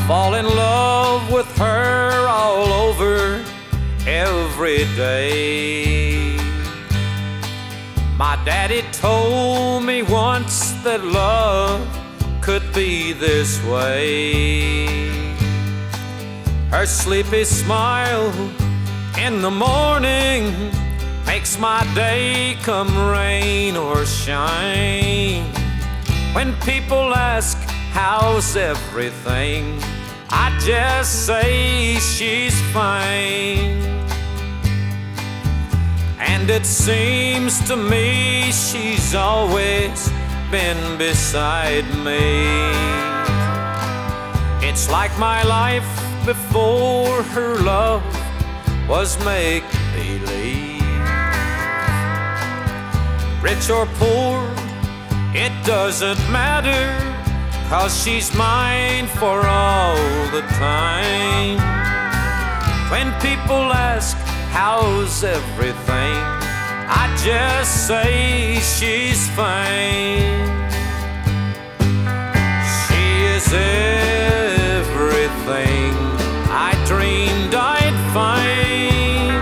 fall in love with her all over every day. My daddy told me once that love could be this way. Her sleepy smile in the morning makes my day come rain or shine. When people ask, how's everything, I just say she's fine. And it seems to me she's always been beside me. It's like my life before her love was make-believe. Rich or poor, it doesn't matter, 'cause she's mine for all the time. When people ask, how's everything, I just say she's fine. She is everything I dreamed I'd find.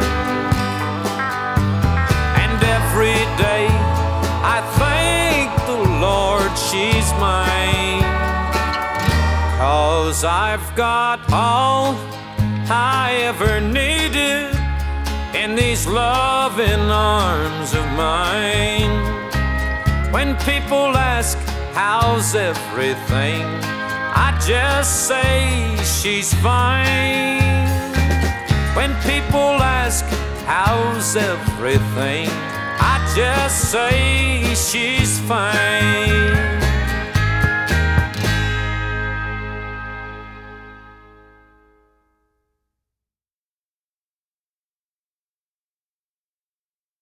And every day I thank the Lord she's mine, 'cause I've got all I ever needed in these loving arms of mine. When people ask, how's everything, I just say she's fine. When people ask, how's everything, I just say she's fine.